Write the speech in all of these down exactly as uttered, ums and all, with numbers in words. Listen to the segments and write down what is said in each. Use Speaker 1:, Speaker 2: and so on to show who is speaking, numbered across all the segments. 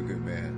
Speaker 1: real good man.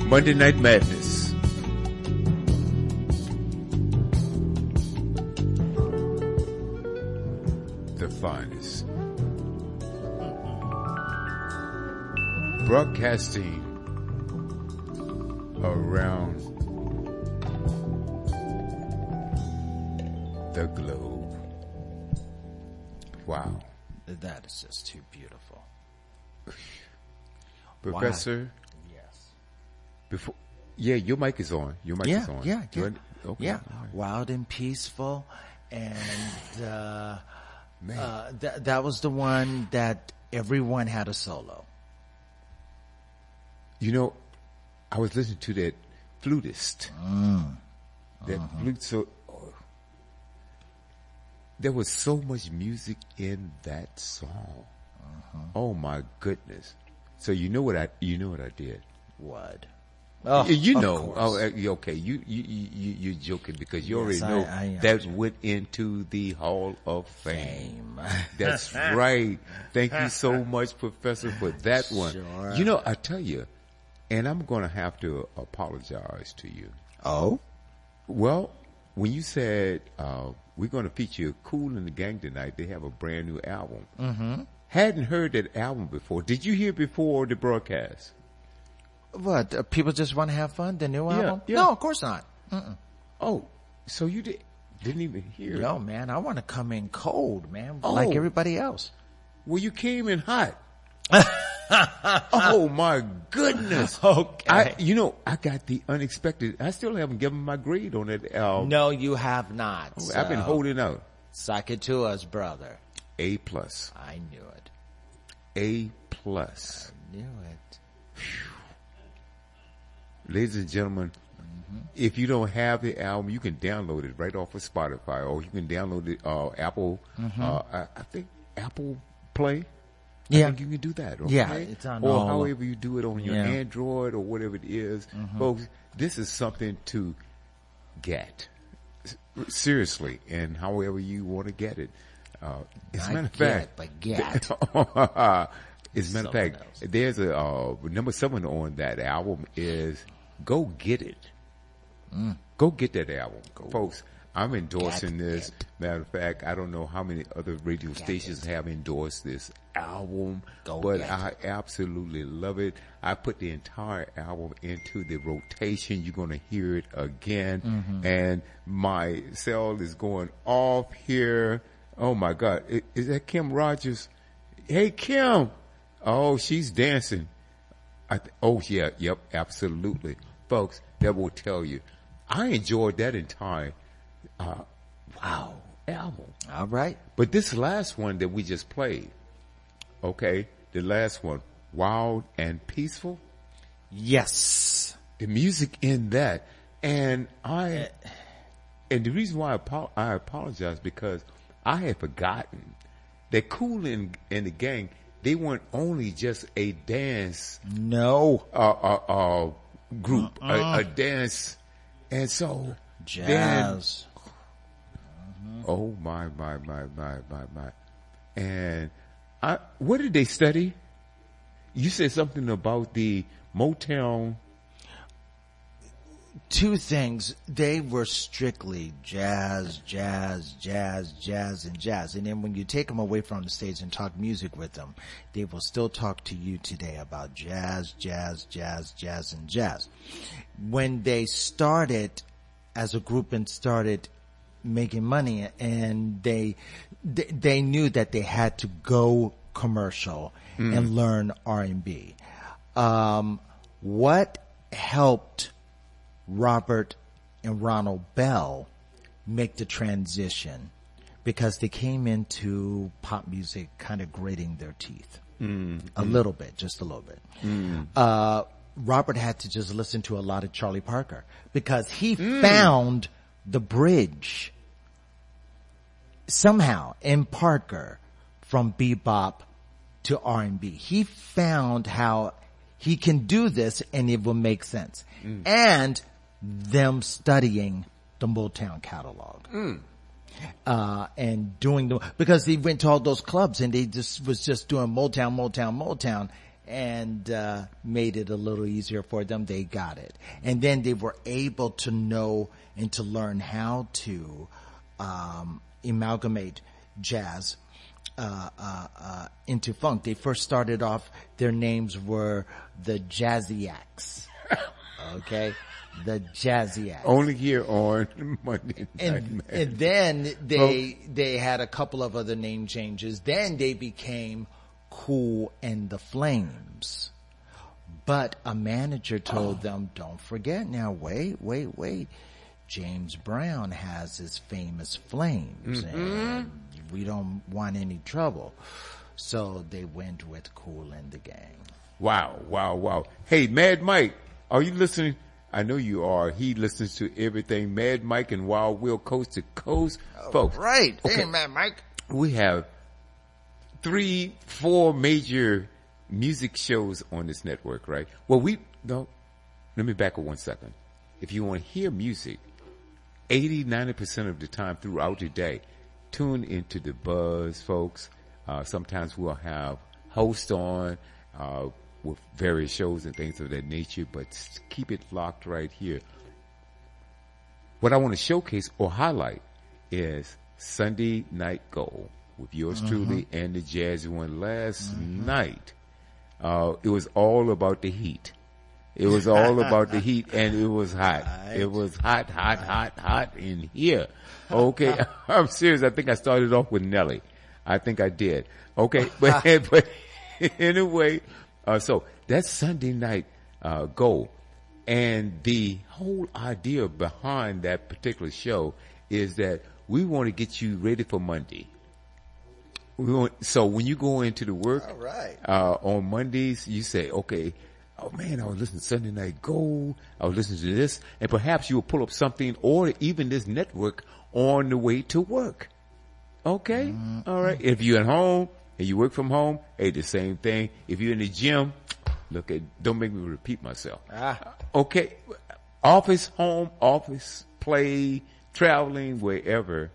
Speaker 1: Monday Night Madness. The finest. Broadcasting around the globe. Wow.
Speaker 2: That is just too beautiful.
Speaker 1: Professor?
Speaker 2: Why? Yes.
Speaker 1: Before, yeah, your mic is on. Your mic
Speaker 2: yeah,
Speaker 1: is on.
Speaker 2: Yeah, yeah.
Speaker 1: Okay.
Speaker 2: Yeah. Right. Wild and peaceful. And, uh,
Speaker 1: Man.
Speaker 2: uh, th- that was the one that everyone had a solo.
Speaker 1: You know, I was listening to that flutist.
Speaker 2: Mm.
Speaker 1: That
Speaker 2: uh-huh.
Speaker 1: flute, so, oh, there was so much music in that song. Uh-huh. Oh my goodness. So you know what I, you know what I did?
Speaker 2: What?
Speaker 1: Oh, you know, oh, okay. You, you, you, you're joking because you
Speaker 2: yes,
Speaker 1: already know
Speaker 2: I, I
Speaker 1: that went into the Hall of Fame. Fame. That's right. Thank you so much, Professor, for that one.
Speaker 2: Sure.
Speaker 1: You know, I tell you, and I'm going to have to apologize to you.
Speaker 2: Oh?
Speaker 1: Well, when you said, uh, we're going to feature Kool and the Gang tonight, they have a brand new album.
Speaker 2: Mm-hmm.
Speaker 1: Hadn't heard that album before. Did you hear before the broadcast?
Speaker 2: What? Uh, people just want to have fun? The new album?
Speaker 1: Yeah.
Speaker 2: No, of course not. Mm-mm.
Speaker 1: Oh, so you did, didn't even hear
Speaker 2: Yo,
Speaker 1: it?
Speaker 2: man, I want to come in cold, man,
Speaker 1: Oh.
Speaker 2: like everybody else.
Speaker 1: Well, you came in hot. Oh my goodness.
Speaker 2: Okay.
Speaker 1: I, you know, I got the unexpected. I still haven't given my grade on that album.
Speaker 2: No, you have not.
Speaker 1: Oh, I've been
Speaker 2: so
Speaker 1: holding out.
Speaker 2: Suck it to us, brother.
Speaker 1: A plus.
Speaker 2: I knew it.
Speaker 1: A plus.
Speaker 2: I knew it.
Speaker 1: Ladies and gentlemen, mm-hmm. if you don't have the album, you can download it right off of Spotify, or you can download it, uh, Apple, mm-hmm. uh, I, I think Apple Play.
Speaker 2: Yeah.
Speaker 1: I think you can do that. Okay?
Speaker 2: Yeah, it's on
Speaker 1: or
Speaker 2: all.
Speaker 1: however you do it on your
Speaker 2: Yeah.
Speaker 1: Android or whatever it is. Mm-hmm. Folks, this is something to get. Seriously, and however you want to get it. Uh, as a matter of fact,
Speaker 2: but get.
Speaker 1: As a matter of fact, else. There's a, uh, number seven on that album is Go Get It. Mm. Go get that album. Go. Folks, I'm endorsing get this. It. Matter of fact, I don't know how many other radio get stations it. have endorsed this album, Go but I it. absolutely love it. I put the entire album into the rotation. You're going to hear it again. Mm-hmm. And my cell is going off here. Oh my God. Is, is that Kim Rogers? Hey, Kim. Oh, she's dancing. I th- oh yeah, yep, absolutely. Folks, that will tell you. I enjoyed that entire, uh, wow, album.
Speaker 2: All right.
Speaker 1: But this last one that we just played, okay, the last one, Wild and Peaceful.
Speaker 2: Yes.
Speaker 1: The music in that. And I, and the reason why I, apo- I apologize because I had forgotten that Kool and, and the Gang, they weren't only just a dance.
Speaker 2: No.
Speaker 1: Uh, uh, uh, group,
Speaker 2: uh-uh.
Speaker 1: a, a dance. And so.
Speaker 2: Jazz.
Speaker 1: Then, uh-huh. Oh my, my, my, my, my, my. And I, what did they study? You said something about the Motown.
Speaker 2: Two things. They were strictly jazz, jazz, jazz, jazz, and jazz. And then when you take them away from the stage and talk music with them, they will still talk to you today about jazz, jazz, jazz, jazz, and jazz. When they started as a group and started making money, and they they, they knew that they had to go commercial mm. and learn R and B. Um, what helped Robert and Ronald Bell make the transition? Because they came into pop music kind of grating their teeth mm. a mm. little bit, just a little bit. Mm. Uh, Robert had to just listen to a lot of Charlie Parker because he mm. found the bridge somehow in Parker from bebop to R and B. He found how he can do this and it will make sense. Mm. And them studying the Motown catalog. Mm. Uh, and doing the, because he went to all those clubs and they just was just doing Motown, Motown, Motown. and uh, made it a little easier for them. They got it. And then they were able to know and to learn how to um, amalgamate jazz uh, uh, uh, into funk. They first started off, their names were the Jazziacs. Okay? The Jazziacs.
Speaker 1: Only here on Monday Night
Speaker 2: and, and then they oh. they had a couple of other name changes. Then they became Kool and the Flames. But a manager told oh. them, don't forget now, wait, wait, wait. James Brown has his famous Flames, mm-hmm. and we don't want any trouble. So they went with Kool and the Gang.
Speaker 1: Wow, wow, wow. Hey, Mad Mike, are you listening? I know you are. He listens to everything. Mad Mike and Wild Will Coast to Coast. Oh, folks.
Speaker 2: Right. Okay. Hey, Mad Mike.
Speaker 1: We have three, four major music shows on this network, right? Well, we, no, let me back up one second. If you want to hear music, eighty, ninety percent of the time throughout the day, tune into the Buzz, folks. Uh, sometimes we'll have hosts on, uh, with various shows and things of that nature, but keep it locked right here. What I want to showcase or highlight is Sunday Night Gold with yours mm-hmm. truly and the Jazzy one last mm-hmm. night. Uh, it was all about the heat. It was all about the heat, and it was hot. Right. It was hot, hot, hot, hot in here. Okay, I'm serious. I think I started off with Nelly. I think I did. Okay, but, but anyway, Uh, so that's Sunday Night uh, Gold. And the whole idea behind that particular show is that we want to get you ready for Monday. We want, so when you go into the work
Speaker 2: All right.
Speaker 1: uh, on Mondays, you say, okay, oh man, I was listening to Sunday Night Gold. I was listening to this. And perhaps you will pull up something or even this network on the way to work. Okay? Mm-hmm. All right. If you're at home, and you work from home, hey, the same thing. If you're in the gym, look at, don't make me repeat myself. Ah. Okay. Office, home, office, play, traveling, wherever.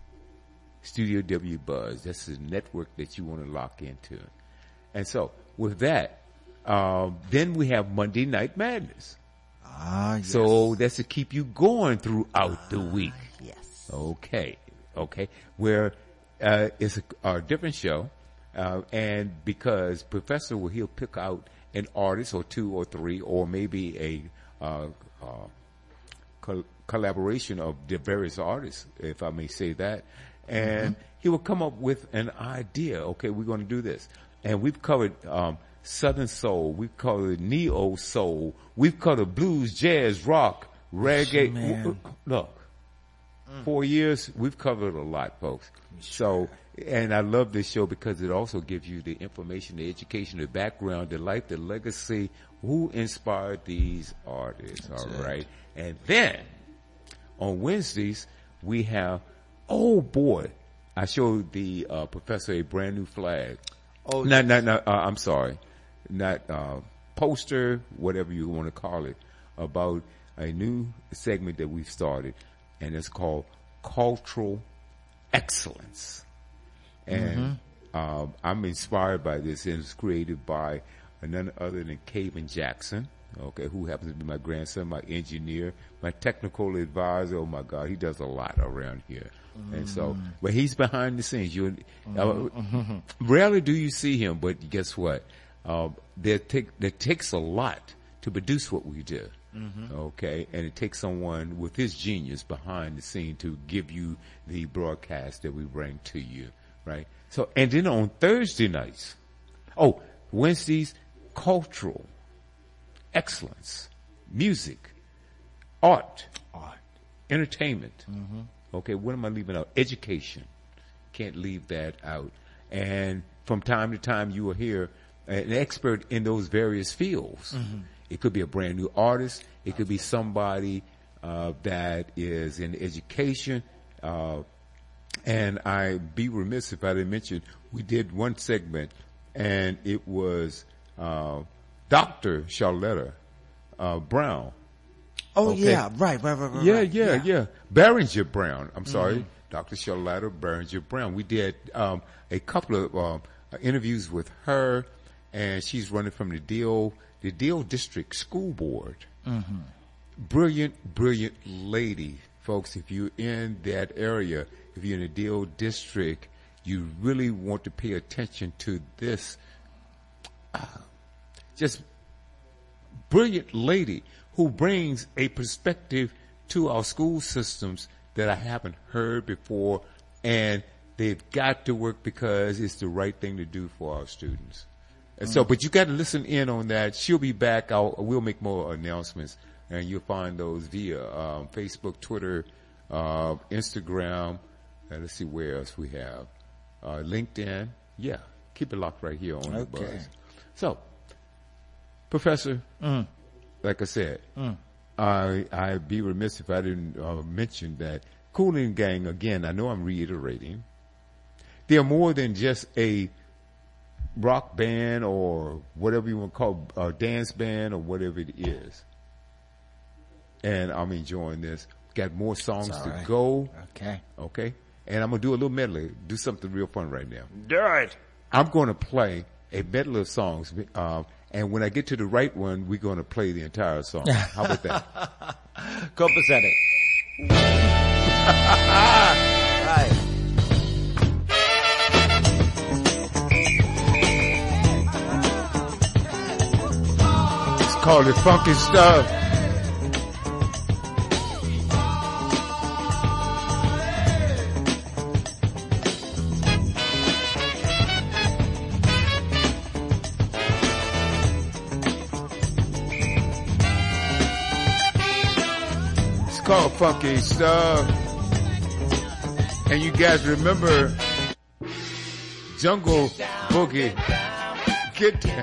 Speaker 1: Studio W Buzz. That's the network that you want to lock into. And so with that, um, then we have Monday Night Madness.
Speaker 2: Ah, yes.
Speaker 1: So that's to keep you going throughout ah, the week.
Speaker 2: Yes.
Speaker 1: Okay. Okay. Where, uh, it's a, a different show. Uh, and because Professor will, he'll pick out an artist or two or three or maybe a, uh, uh, co- collaboration of the various artists, if I may say that. And mm-hmm. he will come up with an idea. Okay, we're going to do this. And we've covered, um, Southern Soul. We've covered Neo Soul. We've covered blues, jazz, rock, reggae.
Speaker 2: Man.
Speaker 1: Look, mm. four years, we've covered a lot, folks. So, and I love this show because it also gives you the information, the education, the background, the life, the legacy, who inspired these artists. That's all it. Right. And then on Wednesdays, we have, oh boy, I showed the uh, professor a brand new flag. Oh, not, not, not, uh, I'm sorry, not, uh, poster, whatever you want to call it, about a new segment that we've started, and it's called Cultural Excellence. And mm-hmm. um, I'm inspired by this, and it's created by none other than Caven Jackson, okay, who happens to be my grandson, my engineer, my technical advisor. Oh my God, he does a lot around here. Mm-hmm. And so, but he's behind the scenes. You mm-hmm. uh, rarely do you see him, but guess what? Uh, there take there takes a lot to produce what we do. Mm-hmm. Okay, and it takes someone with his genius behind the scene to give you the broadcast that we bring to you. Right. So, and then on Thursday nights, oh, Wednesdays, cultural excellence, music, art,
Speaker 2: art,
Speaker 1: entertainment.
Speaker 2: Mm-hmm.
Speaker 1: Okay. What am I leaving out? Education. Can't leave that out. And from time to time, you will hear an expert in those various fields. Mm-hmm. It could be a brand new artist. It could be somebody, uh, that is in education, uh, and I'd be remiss if I didn't mention, we did one segment, and it was uh Doctor Charlotta uh, Brown.
Speaker 2: Oh, okay. yeah, right, right, right, right.
Speaker 1: Yeah,
Speaker 2: right.
Speaker 1: yeah, yeah, yeah. Barringer Brown. I'm sorry, mm-hmm. Doctor Charlotta Barringer Brown. We did um a couple of um, interviews with her, and she's running from the Deal, the Deal District School Board.
Speaker 2: Mm-hmm.
Speaker 1: Brilliant, brilliant lady, folks. If you're in that area, if you're in the Deal District, you really want to pay attention to this. Uh, just brilliant lady who brings a perspective to our school systems that I haven't heard before, and they've got to work because it's the right thing to do for our students. And mm. so, but you got to listen in on that. She'll be back. I'll, we'll make more announcements, and you'll find those via um, Facebook, Twitter, uh, Instagram, and let's see where else we have. Uh, LinkedIn. Yeah, keep it locked right here on
Speaker 2: okay.
Speaker 1: the Buzz. So, Professor,
Speaker 2: mm.
Speaker 1: like I said,
Speaker 2: mm.
Speaker 1: I, I'd be remiss if I didn't uh, mention that Kool and Gang, again, I know I'm reiterating, they're more than just a rock band or whatever you want to call it, a dance band or whatever it is. And I'm enjoying this. Got more songs to
Speaker 2: right.
Speaker 1: go.
Speaker 2: Okay.
Speaker 1: Okay. And I'm going to do a little medley, do something real fun right now.
Speaker 2: Do it.
Speaker 1: I'm going to play a medley of songs, uh, and when I get to the right one, we're going to play the entire song. How about that?
Speaker 2: Copacetic. Right.
Speaker 1: It's called The Funky Stuff. Called Funky Stuff. And you guys remember Jungle Boogie. Get down.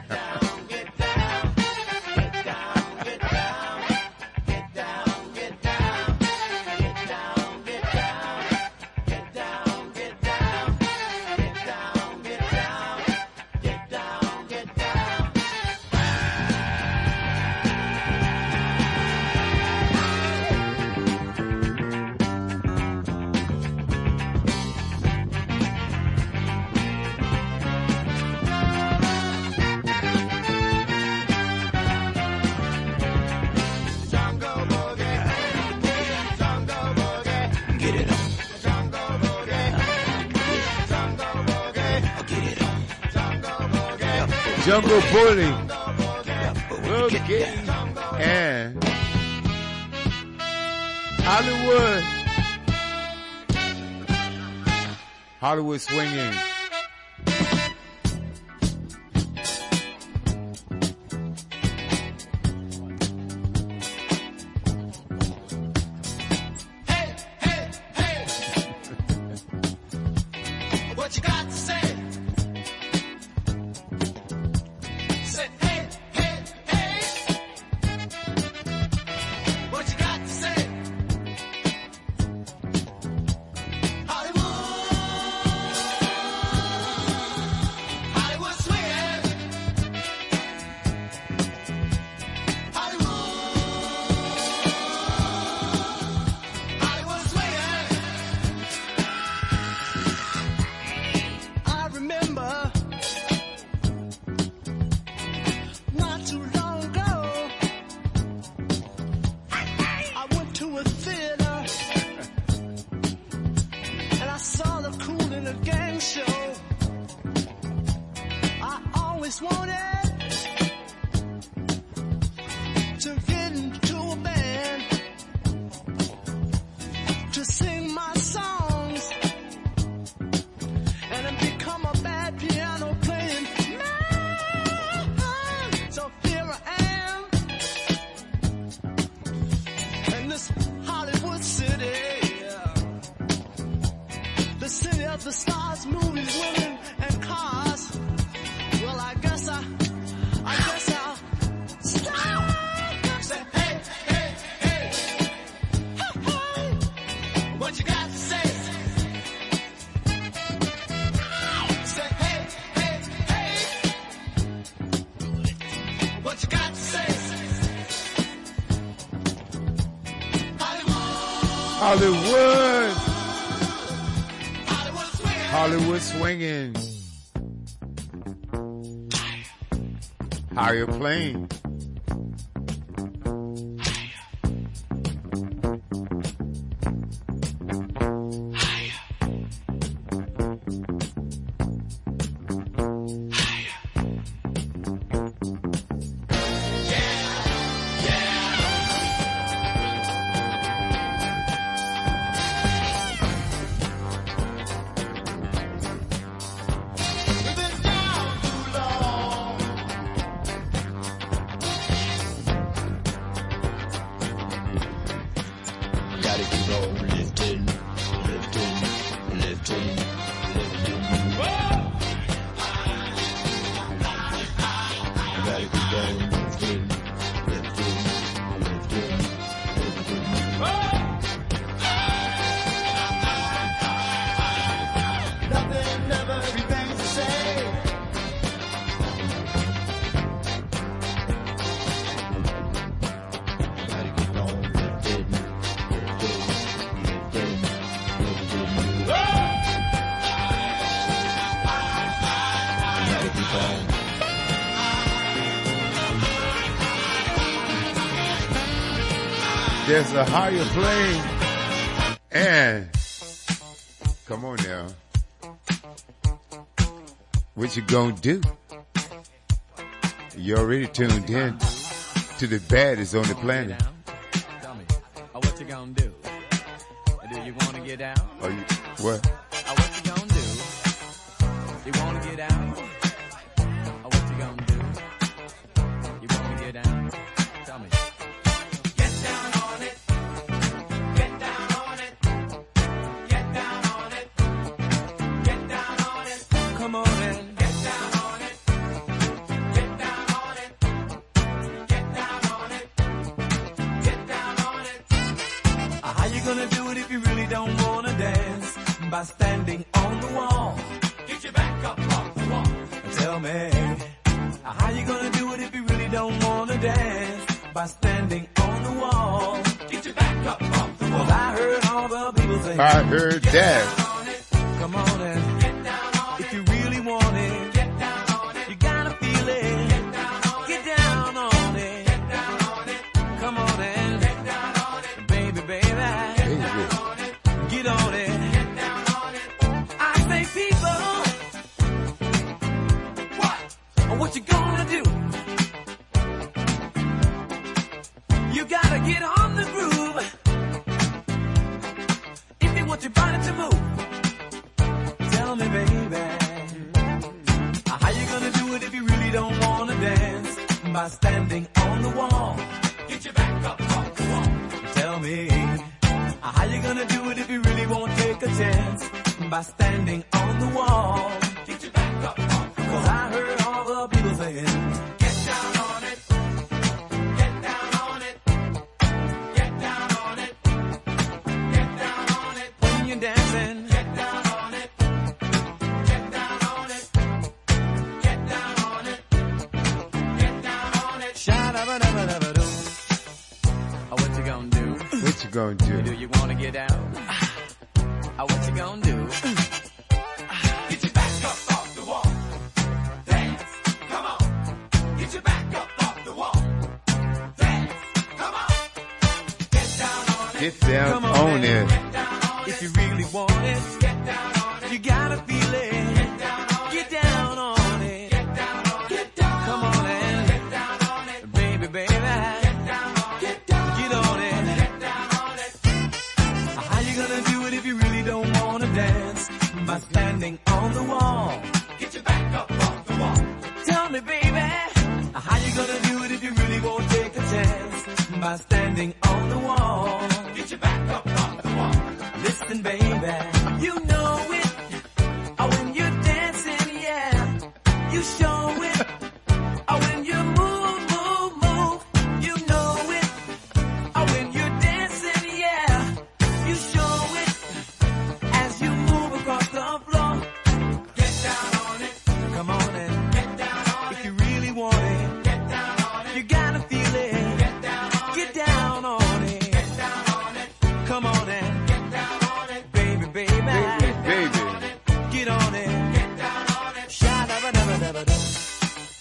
Speaker 1: Jungle Bully, Boogie, and Hollywood, Hollywood Swinging.
Speaker 3: Hey, hey, hey. What you got to say? The stars, movies, women, and cars. Well, I guess I, I guess I'll stop. Say, hey, hey, hey, hey, hey, what you got to say? Say, hey, hey, hey, what you got to say? Hollywood.
Speaker 1: Hollywood. Hollywood Swinging. Higher plane. There's a higher plane. And come on now. What you gonna do? You already tuned in to the baddest on the planet.
Speaker 4: Tell me, oh, what you gonna do? Do you wanna get out?
Speaker 1: Are you what?
Speaker 4: Oh, what you gonna do? You wanna get out? Oh, what you gonna do? You wanna get out? Tell me. Get down on it. Get down on it. Get down on it. Get down on it. Come on in. Get down on it. Get down on it. Get down on it. Get down on it. Uh, how you gonna do it if you really don't wanna dance? By standing on the wall. Get your back up off the wall. Tell me, uh, how you gonna do it if you really don't wanna dance? By standing on the wall. Get your back up off the wall. 'Cause I heard all the people say,
Speaker 1: I heard
Speaker 4: get
Speaker 1: that.
Speaker 4: down on it. Come on and get down on it. If you really want it, get down on it. You gotta feel it. Get down on it. Get down on it. Get down on it. Come on and get down on it. Baby, baby. Get down on it. Get on it. Get down on it. I say people. What? What you gonna do? You gotta get on the groove. If you want your body to move. Tell me, baby. How you gonna do it if you really don't wanna dance? By standing on the wall. Get your back up off the wall. Tell me. How you gonna do it if you really won't take a chance? By standing on the wall. Get your back up off the wall. 'Cause I heard all the people saying, get down on it. Get down on it. Get down on it. Get down on it. When you're dancing, get down on it. Get down on it. Get down on it. Get down on it. Sha-da-ba-da-ba-da-ba-doo. Oh, what you gonna do?
Speaker 1: What you gonna do?
Speaker 4: Do you wanna get out? Oh, what you gonna do? Get your back up off the wall. Dance, come on. Get your back up off the wall. Dance, come on. Get down on it.
Speaker 1: Get down
Speaker 4: Come
Speaker 1: on
Speaker 4: man.
Speaker 1: it.
Speaker 4: Get down on it. If you really want it, get down on it. You gotta feel it. Get down on it. Get down on it. Get down on it. Get down. Come on and get down on it. Baby, baby. Get down on it. Get down. Get on it. Get down on it. How you gonna do it if you really don't wanna dance? By standing on the wall. Get your back up off the wall. Tell me, baby, how you gonna do it if you really won't take a chance? By standing on the wall. Get your back up off the wall. Listen, baby, you know it. Oh, when you're dancing, yeah, you show it. Oh, when you move, move, move, you know it. Oh, when you're dancing, yeah, you show it. As you move across the floor, get down on it. Come on and get down on it. If you really want it, get down on it. You gotta feel it. Get down on it. Get down on it. Get down on it. Come on and get down on it. Baby, baby.
Speaker 1: Baby, baby.
Speaker 4: Get on it. Get down on it. Sha-da-ba-da-ba-da-ba-da.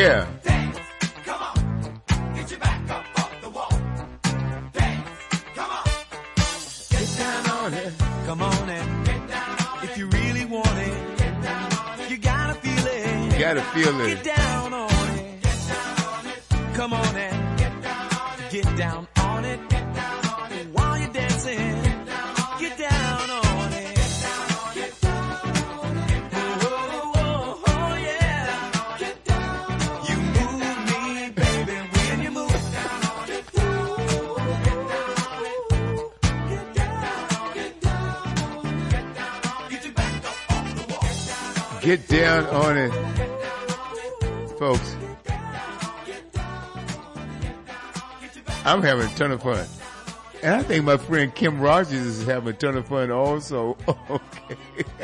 Speaker 1: Yeah.
Speaker 4: Dance, come on. Get your back up off the wall. Dance, come on. Get down on it. Come on and get down on it. If you really want it, get down on it. You gotta feel it.
Speaker 1: You gotta feel it.
Speaker 4: Get down on it. Get down on it. Come on and get down on it. Get down on it. Get down on it. While you're dancing, get down on it. Get down on it. Get down on it. Get down on it. Oh, oh, oh, yeah. Get down on it. You move me, baby, when you move. Get down on it. Get down on it. Get down on it. Get down on it. Get down on it. Get your back up off the wall.
Speaker 1: Get down on it. Folks, I'm having a ton of fun. And I think my friend Kim Rogers is having a ton of fun also. Okay.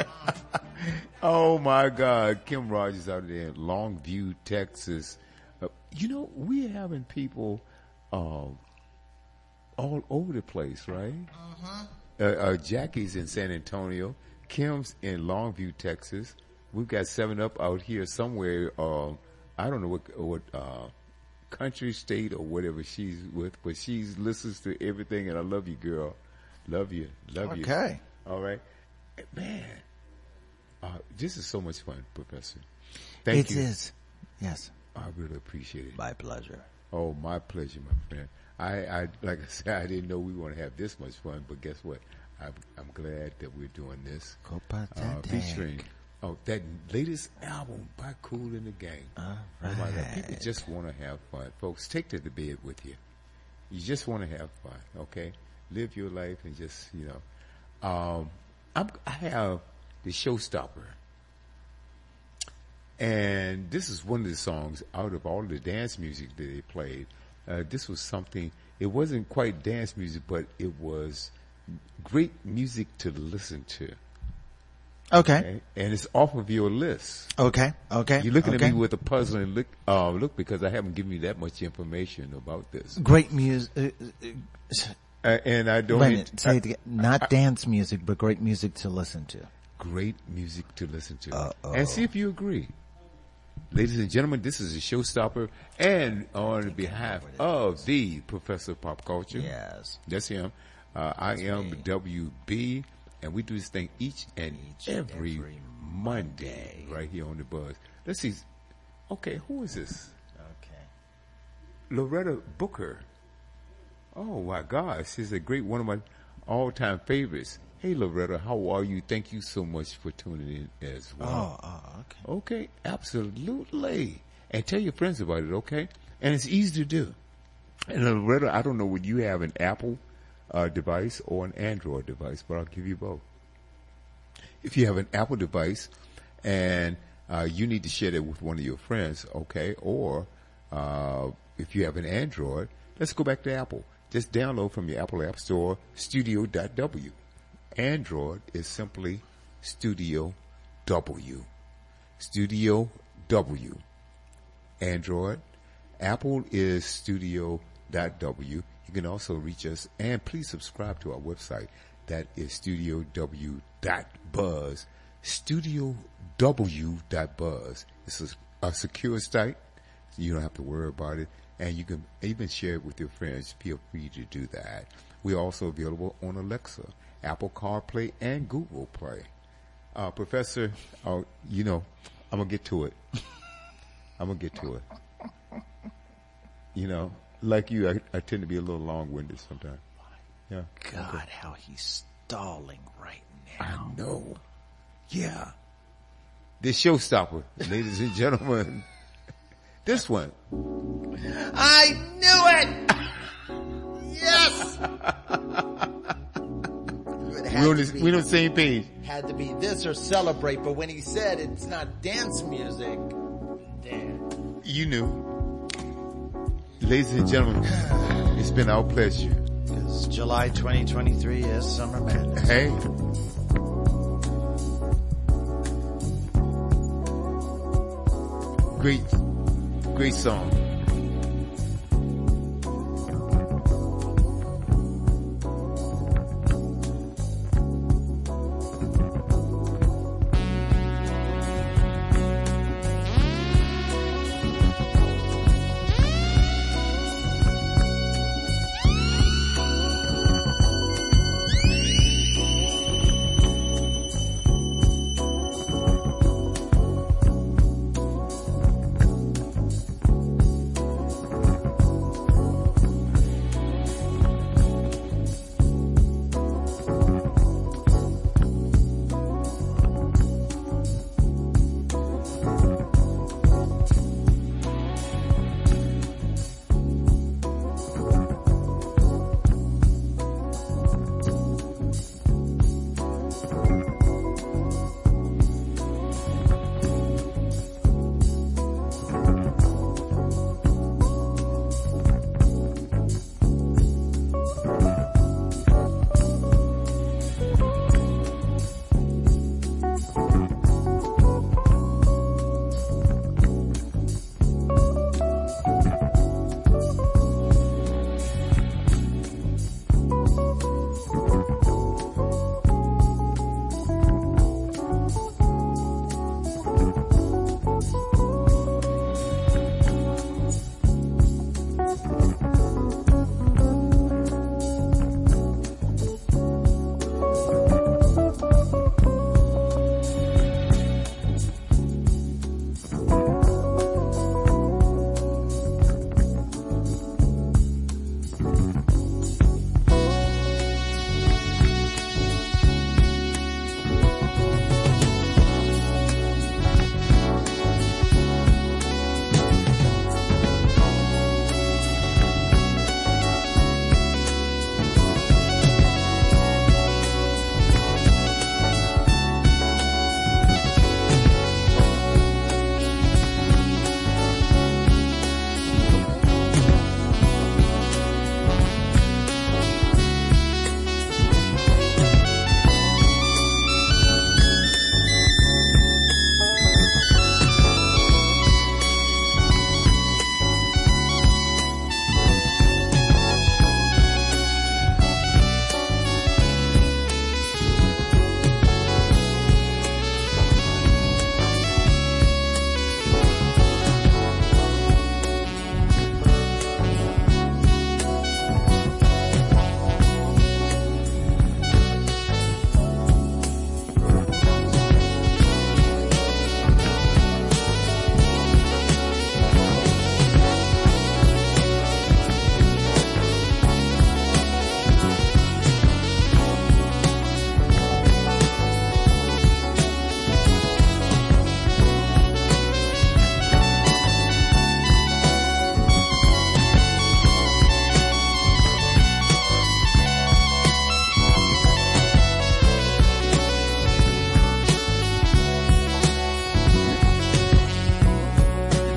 Speaker 1: Oh my God. Kim Rogers out there in Longview, Texas. Uh, you know, we're having people uh, all over the place, right? Uh-huh. Uh, uh, Jackie's in San Antonio. Kim's in Longview, Texas. We've got Seven Up out here somewhere. Uh, I don't know what what uh, country, state, or whatever she's with, but she listens to everything. And I love you, girl. Love you, love you.
Speaker 2: Okay.
Speaker 1: All right, man. Uh, this is so much fun, Professor. Thank
Speaker 2: It
Speaker 1: you.
Speaker 2: It is. Yes.
Speaker 1: I really appreciate it.
Speaker 2: My pleasure.
Speaker 1: Oh, my pleasure, my friend. I, I like I said, I didn't know we were going to have this much fun, but guess what? I'm, I'm glad that we're doing this.
Speaker 2: Copa
Speaker 1: Uh, featuring oh that latest album by Kool and the Gang.
Speaker 2: All
Speaker 1: Oh my God,
Speaker 2: right.
Speaker 1: people just want to have fun, folks. Take to the bed with you. You just want to have fun, okay? Live your life and just you know. Um, I'm, I have the Showstopper, and this is one of the songs out of all the dance music that they played. Uh, this was something. It wasn't quite dance music, but it was great music to listen to.
Speaker 2: Okay.
Speaker 1: Okay? And it's off of your list.
Speaker 2: Okay. Okay.
Speaker 1: You're looking
Speaker 2: okay.
Speaker 1: at me with a puzzling look, uh, look because I haven't given you that much information about this.
Speaker 2: Great music. Uh, uh,
Speaker 1: Uh, and I don't.
Speaker 2: wait a
Speaker 1: need-
Speaker 2: minute. Say it again. Not dance music, but great music to listen to.
Speaker 1: Great music to listen to.
Speaker 2: Uh-oh.
Speaker 1: And see if you agree. Ladies and gentlemen, this is a Showstopper, and on behalf of the Professor of Pop Culture,
Speaker 2: Yes.
Speaker 1: that's him. Uh, I am
Speaker 2: me.
Speaker 1: W B, and we do this thing each and
Speaker 2: Each and
Speaker 1: every,
Speaker 2: every
Speaker 1: Monday, right here on the Buzz. Let's see. Okay, who is this?
Speaker 2: Okay.
Speaker 1: Loretta Booker. Oh my gosh, she's a great one of my all-time favorites. Hey Loretta, how are you? Thank you so much for tuning in as well.
Speaker 2: Oh, oh, okay.
Speaker 1: Okay, absolutely. And tell your friends about it, okay? And it's easy to do. And Loretta, I don't know whether you have an Apple uh, device or an Android device, but I'll give you both. If you have an Apple device and uh, you need to share that with one of your friends, okay? Or uh, if you have an Android, let's go back to Apple. Just download from your Apple App Store studio dot w. Android is simply Studio W. Studio W. Android. Apple is Studio dot w. You can also reach us, and please subscribe to our website. That is studio w dot buzz. studio w dot buzz. It's a, a secure site, so you don't have to worry about it. And you can even share it with your friends. Feel free to do that. We're also available on Alexa, Apple CarPlay, and Google Play. Uh, Professor, uh, you know, I'm going to get to it. I'm going to get to it. You know, like you, I, I tend to be a little long-winded sometimes. Yeah.
Speaker 2: God, okay. How he's stalling right now.
Speaker 1: I know. Yeah. This Showstopper, ladies and gentlemen. This one.
Speaker 2: I knew it! Yes!
Speaker 1: We're on, this, we're on the same page.
Speaker 2: Had to be this or Celebrate, but when he said it's not dance music, damn.
Speaker 1: You knew. Ladies and gentlemen, it's been our pleasure.
Speaker 2: Because July twenty twenty-three is Summer Madness.
Speaker 1: Hey. Great, great song.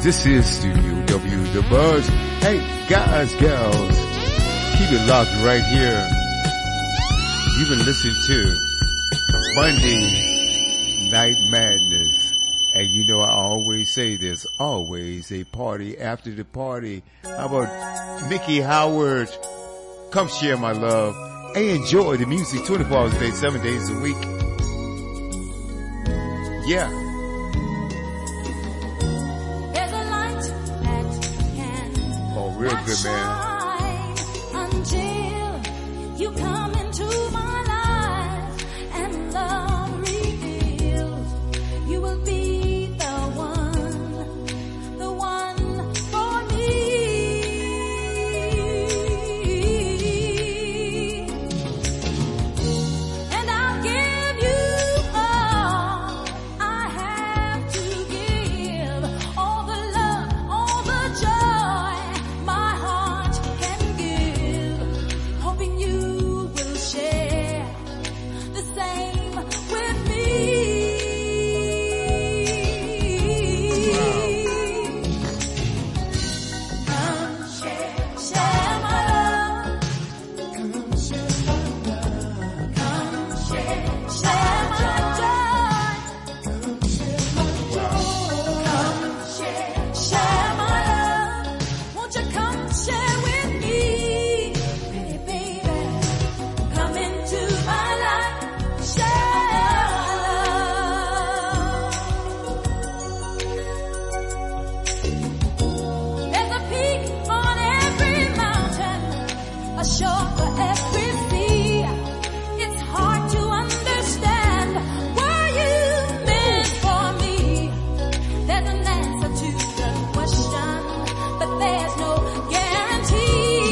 Speaker 1: This is Studio W, the Buzz. Hey, guys, gals, keep it locked right here. You've been listening to Monday Night Madness. And you know I always say there's always a party after the party. How about Mickey Howard? Come share my love and enjoy the music twenty-four hours a day, seven days a week. Yeah.
Speaker 5: There's a light at hand.
Speaker 1: Oh, real good, man.
Speaker 5: Until you come into my life and love reveals you will be the one, the one for me. And I'll give you all I have to give, all the love, all the joy my heart can give, hoping you will share the same with me. Come share, share my love. Come share my love. Come share, share my joy. Come share my joy. Come share, share my love. Won't you come share with me, pretty baby? Come into my life, share love. There's a peak on every mountain, a shore for every sea. It's hard to understand, were you meant for me? There's an answer to the question, but there's no guarantee.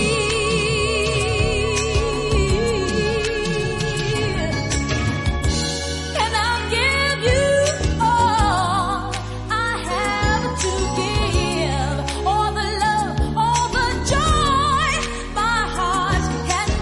Speaker 5: And I'll give you all I have to give, all the love, all the joy my heart can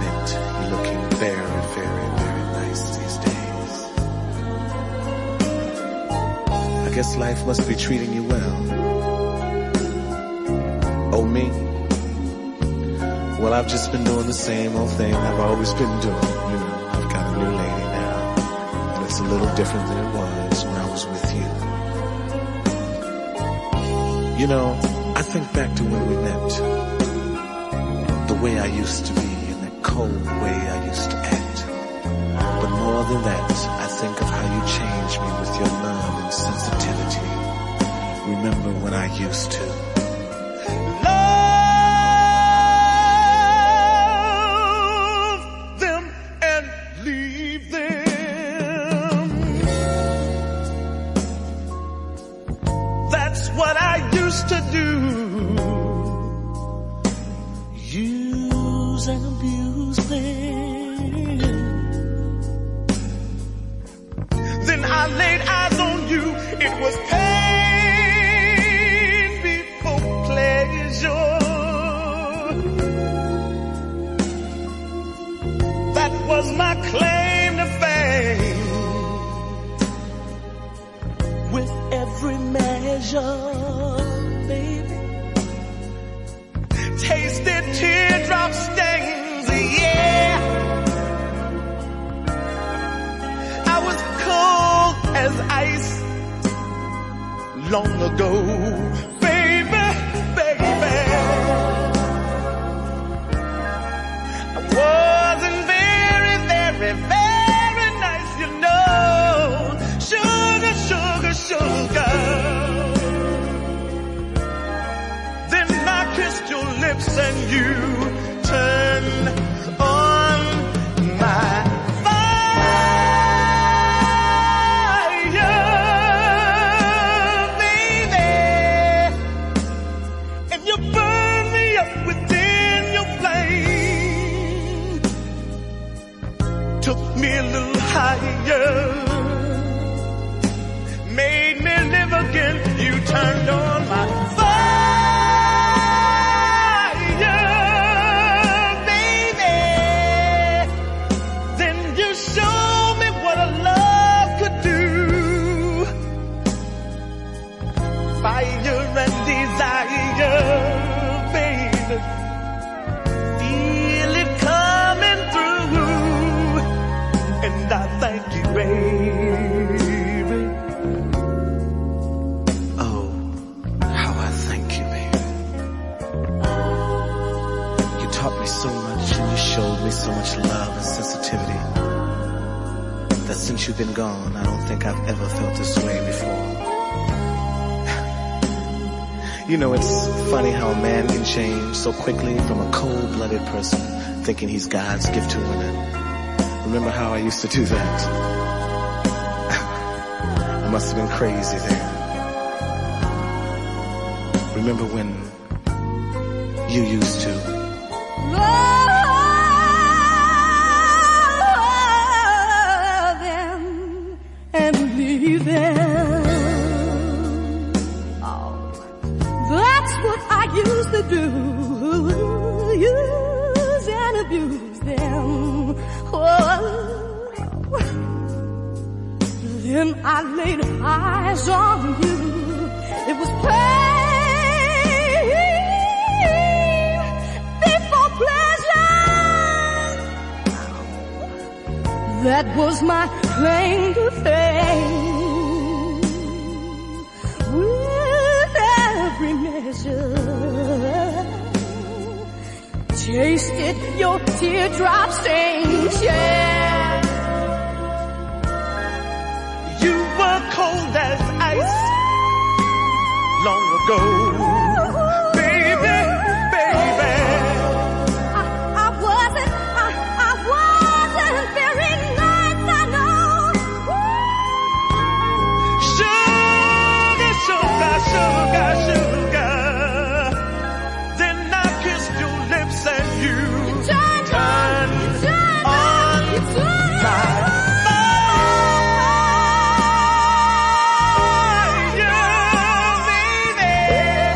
Speaker 6: admit you're looking very, very, very nice these days. I guess life must be treating you well. Oh, me? Well, I've just been doing the same old thing I've always been doing. You know, I've got a new lady now, and it's a little different than it was when I was with you. You know, I think back to when we met, the way I used to be and that cold way I used to act. But more than that, I think of how you changed me with your love and sensitivity. Remember when I used to
Speaker 3: to do, use and abuse them. Then I laid eyes on you, it was pain before pleasure. That was my claim to fame. With every measure, tasted teardrop stains, yeah. I was cold as ice long ago, baby, baby. I wasn't very, very, very nice, you know. Sugar, sugar, sugar. Kissed your lips and you turned on my fire, baby, and you burned me up within your flame, took me a little higher, made me live again, you turned on my fire. Fire and desire, baby, feel it coming through, and I thank you, baby.
Speaker 6: Oh, how I thank you, baby. You taught me so much and you showed me so much love and sensitivity that since you've been gone, I don't think I've ever felt this way before. You know, it's funny how a man can change so quickly from a cold-blooded person thinking he's God's gift to women. Remember how I used to do that? I must have been crazy then. Remember when you used to
Speaker 5: love them and leave them. That's what I used to do, use and abuse them. Oh. Then I laid eyes on you, it was pain before pleasure. That was my claim to fame. Every measure, tasted your teardrop stains, yeah.
Speaker 3: You were cold as ice long ago, baby, baby.
Speaker 5: I, I wasn't, I, I wasn't very nice, I know.
Speaker 3: Sugar, sugar, sugar, sugar.
Speaker 5: Baby.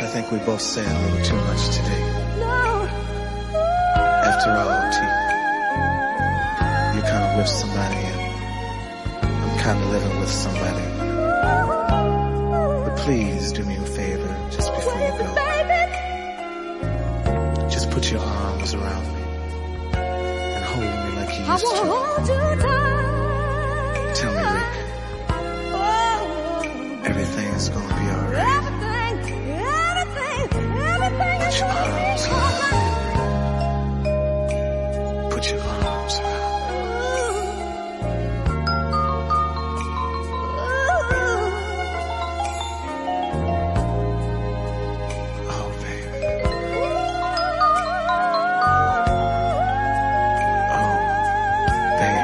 Speaker 6: I think we both said a little too much today.
Speaker 5: No.
Speaker 6: After all, T, you're kind of with somebody and I'm kind of living with somebody. But please do me a favor just before you go. Just put your arms around me and hold me like you
Speaker 5: I
Speaker 6: used
Speaker 5: will
Speaker 6: to.
Speaker 5: hold you tight.
Speaker 6: Tell me, Rick,
Speaker 5: Oh,
Speaker 6: everything's gonna be alright.
Speaker 5: everything, everything, everything
Speaker 6: Put
Speaker 5: is
Speaker 6: your
Speaker 5: gonna
Speaker 6: arms
Speaker 5: be
Speaker 6: around
Speaker 5: alright.
Speaker 6: me. Put your arms around me. Oh, baby. Oh, baby.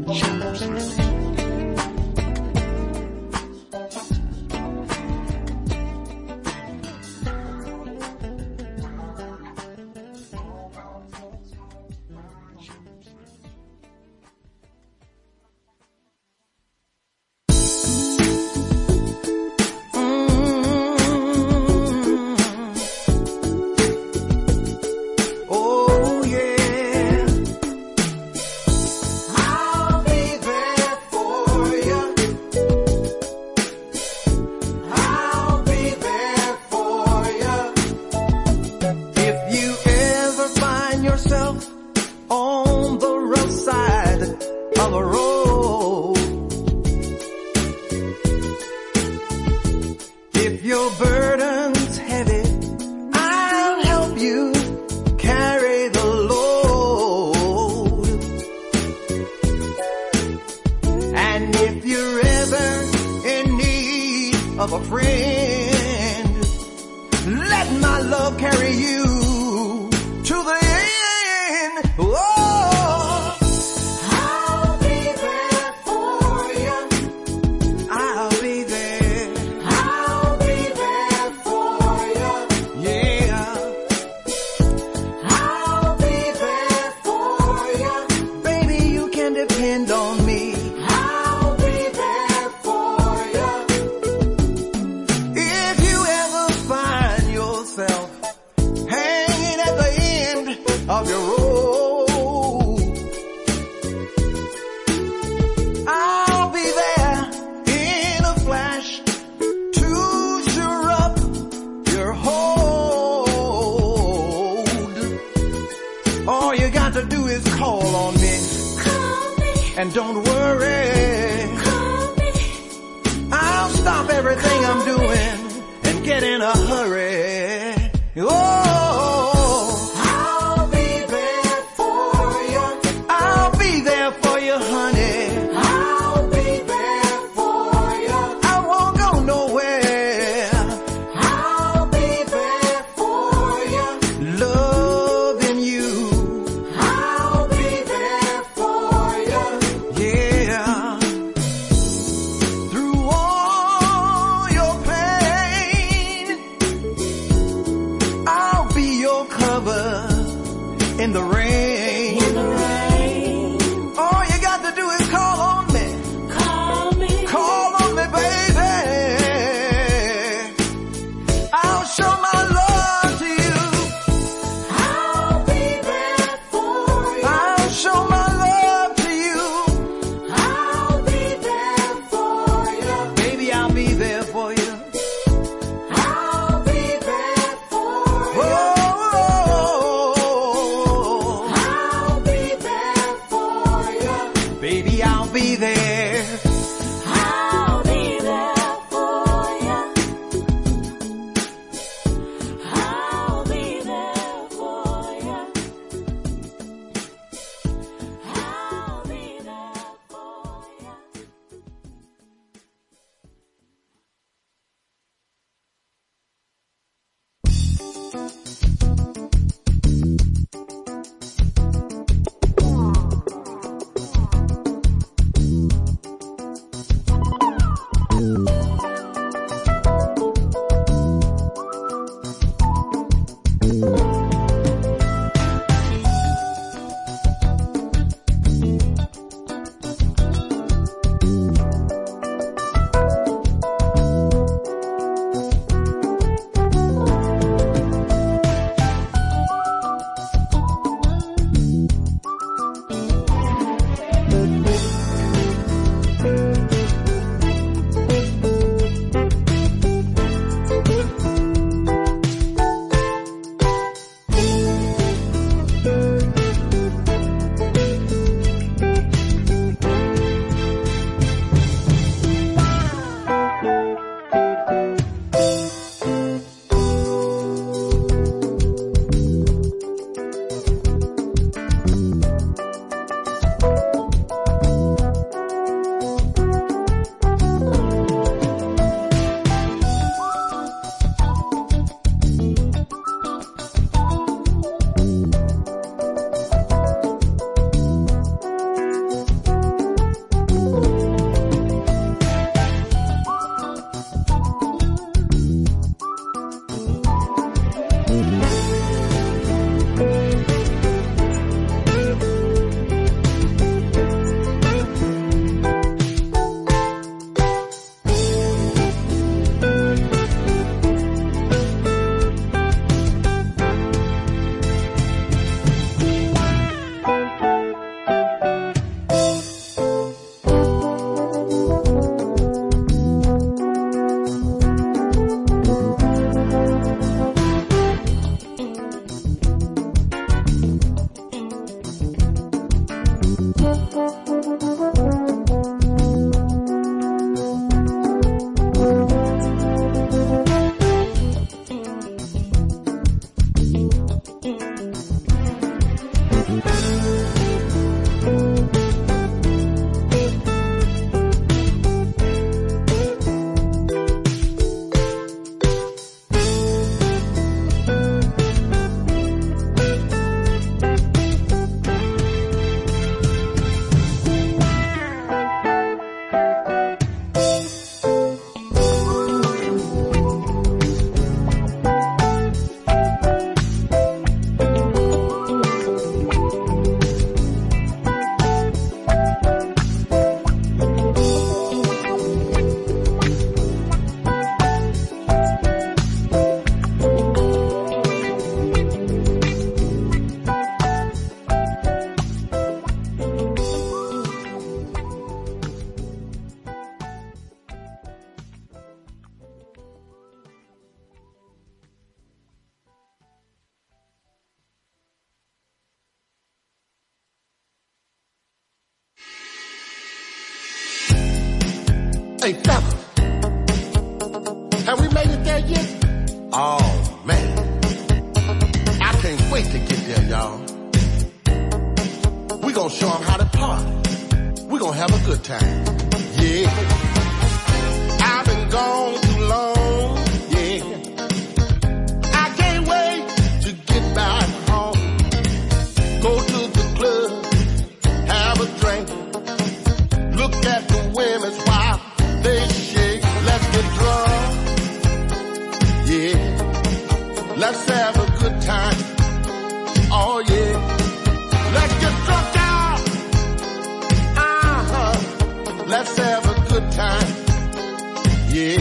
Speaker 4: Oh yeah, I'll be there for you. I'll be there for you. If you ever find yourself on the rough side of the road, if your burden's heavy, I'll help you carry the load. And if you're ever in need of a friend, let my love carry you to the end. Oh, I'll be there for you. I'll be there. I'll be there for you. Yeah. I'll be there for you. Baby, you can depend on me. I'll be there for you. If you ever find yourself hanging at the end of your road, I'll be there in a flash to sure up your hold. All you got to do is call on me.
Speaker 5: Call me,
Speaker 4: And don't worry,
Speaker 5: call me,
Speaker 4: I'll stop everything I'm doing and get in a hurry. Oh, I'll be there for you. I'll be there for you, honey. I'll be there for you. I won't go nowhere. I'll be there for you. Loving you. I'll be there for you. Yeah. Through all your pain, I'll be your cover in the rain.
Speaker 5: in the rain.
Speaker 4: All you got to do is call on me.
Speaker 5: Call me,
Speaker 4: Call on me, baby. I'll show my love to you.
Speaker 5: I'll be there for you.
Speaker 4: I'll show my love to you.
Speaker 5: I'll be there for you.
Speaker 4: Baby, I'll be there for you.
Speaker 5: I'll be there for you.
Speaker 4: Oh,
Speaker 5: I'll be there for you.
Speaker 4: baby, I'll be there.
Speaker 5: I'll be there for you. I'll be there for you. I'll be there for you.
Speaker 7: Hey, fellas, have we made it there yet? Oh, man. I can't wait to get there, y'all. We gonna show them how to party. We gonna have a good time. Yeah. I've been gone too long. Yeah. I can't wait to get back home. Go to the club, have a drink. Look at the women while they shake. Let's get drunk. Yeah. Let's have a good time. Oh yeah. Let's get drunk out. Uh-huh. Let's have a good time. Yeah.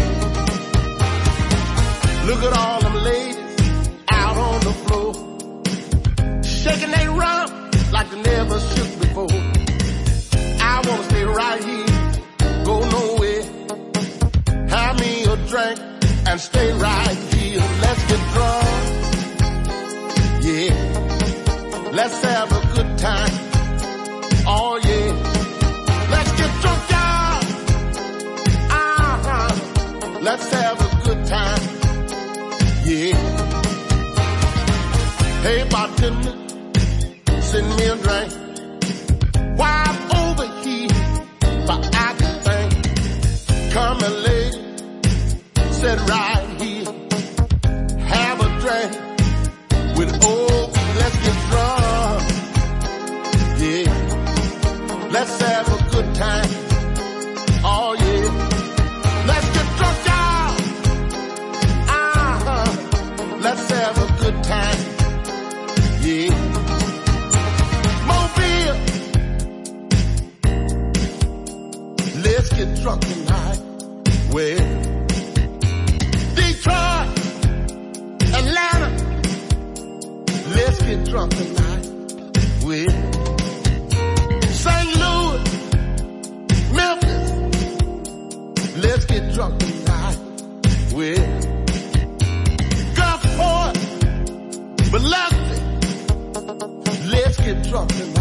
Speaker 7: Look at all them ladies out on the floor, shaking they rump like they never shook before. I wanna stay right here, go nowhere. Have me a drink and stay right here. Let's get drunk. Yeah. Let's have a good time. Oh yeah. Let's get drunk, y'all. Uh-huh. Let's have a good time. Yeah. Hey, bartender, send me a drink. While I'm over here, but I can think. Come and lady, sit right here. Have a drink with old. Let's get drunk. Yeah. Let's have a good time. Oh yeah. Let's get drunk, y'all. Uh-huh. Let's have a good time. Yeah. Mobile. Let's get drunk tonight. Well, Detroit, Atlanta. Let's get drunk tonight. Well, Saint Louis, Memphis. Let's get drunk tonight. Well, Gulfport, Biloxi. Let's get drunk tonight.